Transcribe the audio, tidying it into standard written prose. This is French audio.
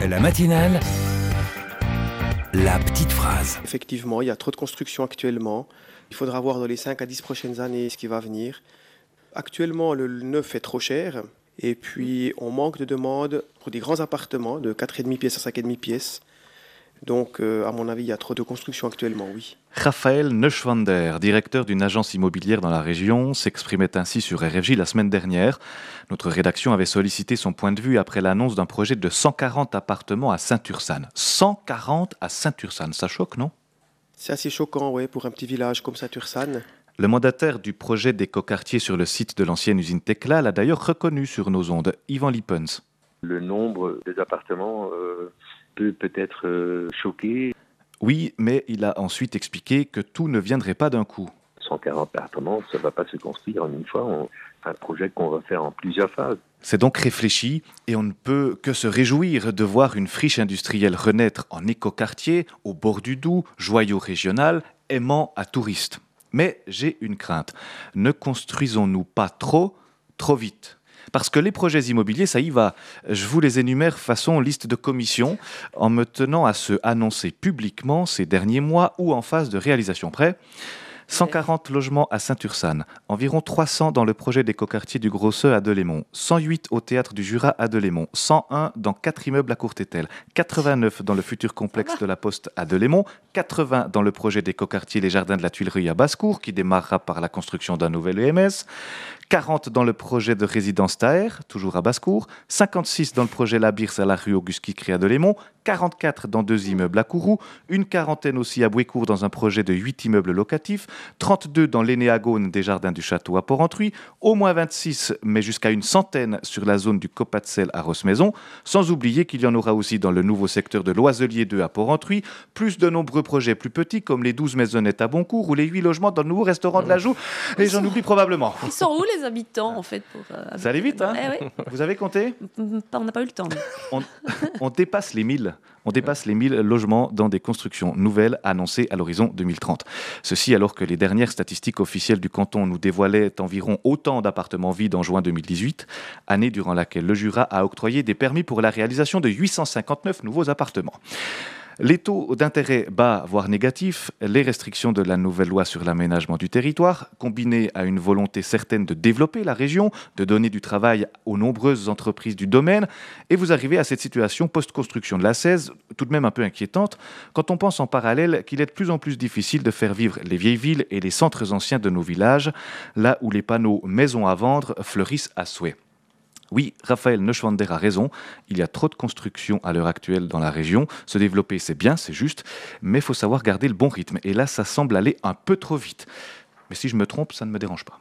La matinale, la petite phrase. Effectivement, il y a trop de construction actuellement. Il faudra voir dans les 5 à 10 prochaines années ce qui va venir. Actuellement, le neuf est trop cher. Et puis, on manque de demandes pour des grands appartements de 4,5 pièces à 5,5 pièces. Donc, à mon avis, il y a trop de construction actuellement, oui. Raphaël Neuschwander, directeur d'une agence immobilière dans la région, s'exprimait ainsi sur RFJ la semaine dernière. Notre rédaction avait sollicité son point de vue après l'annonce d'un projet de 140 appartements à Saint-Ursanne. 140 à Saint-Ursanne, ça choque, non ? C'est assez choquant, ouais, pour un petit village comme Saint-Ursanne. Le mandataire du projet d'écoquartier sur le site de l'ancienne usine Tekla l'a d'ailleurs reconnu sur nos ondes, Yvan Lippens. Le nombre des appartements peut-être choquer. Oui, mais il a ensuite expliqué que tout ne viendrait pas d'un coup. 140 appartements, ça ne va pas se construire en une fois. C'est un projet qu'on va faire en plusieurs phases. C'est donc réfléchi et on ne peut que se réjouir de voir une friche industrielle renaître en écoquartier, au bord du Doubs, joyau régional, aimant à touristes. Mais j'ai une crainte. Ne construisons-nous pas trop vite ? Parce que les projets immobiliers, ça y va. Je vous les énumère façon liste de commission, en me tenant à ceux annoncés publiquement ces derniers mois ou en phase de réalisation. Prêt ? 140 logements à Saint-Ursanne, environ 300 dans le projet d'écoquartier du Grosseux à Delémont, 108 au Théâtre du Jura à Delémont, 101 dans 4 immeubles à Courtétel, 89 dans le futur complexe de la Poste à Delémont, 80 dans le projet d'écoquartier Les Jardins de la Tuilerie à Basse-Cour, qui démarrera par la construction d'un nouvel EMS, 40 dans le projet de résidence Taher, toujours à Basse-Cour, 56 dans le projet La Birse à la rue Auguste-Quicré à Delémont, 44 dans 2 immeubles à Kourou, une quarantaine aussi à Bouécourt dans un projet de 8 immeubles locatifs, 32 dans l'Énéagone des Jardins du Château à Porrentruy, au moins 26, mais jusqu'à une centaine sur la zone du Copatzell à Rossemaison, sans oublier qu'il y en aura aussi dans le nouveau secteur de l'Oiselier 2 à Porrentruy, plus de nombreux projets plus petits comme les 12 maisonnettes à Boncourt ou les 8 logements dans le nouveau restaurant de la Joux, et j'en oublie probablement. Ils sont où les habitants en fait Ça allait vite, hein ? Oui. Vous avez compté ? On n'a pas eu le temps. On dépasse les 1000. On dépasse les 1000 logements dans des constructions nouvelles annoncées à l'horizon 2030. Ceci alors que les dernières statistiques officielles du canton nous dévoilaient environ autant d'appartements vides en juin 2018, année durant laquelle le Jura a octroyé des permis pour la réalisation de 859 nouveaux appartements. Les taux d'intérêt bas, voire négatifs, les restrictions de la nouvelle loi sur l'aménagement du territoire, combinées à une volonté certaine de développer la région, de donner du travail aux nombreuses entreprises du domaine, et vous arrivez à cette situation post-construction de la 16, tout de même un peu inquiétante, quand on pense en parallèle qu'il est de plus en plus difficile de faire vivre les vieilles villes et les centres anciens de nos villages, là où les panneaux « maisons à vendre » fleurissent à souhait. Oui, Raphaël Neuschwander a raison, il y a trop de construction à l'heure actuelle dans la région. Se développer, c'est bien, c'est juste, mais il faut savoir garder le bon rythme. Et là, ça semble aller un peu trop vite. Mais si je me trompe, ça ne me dérange pas.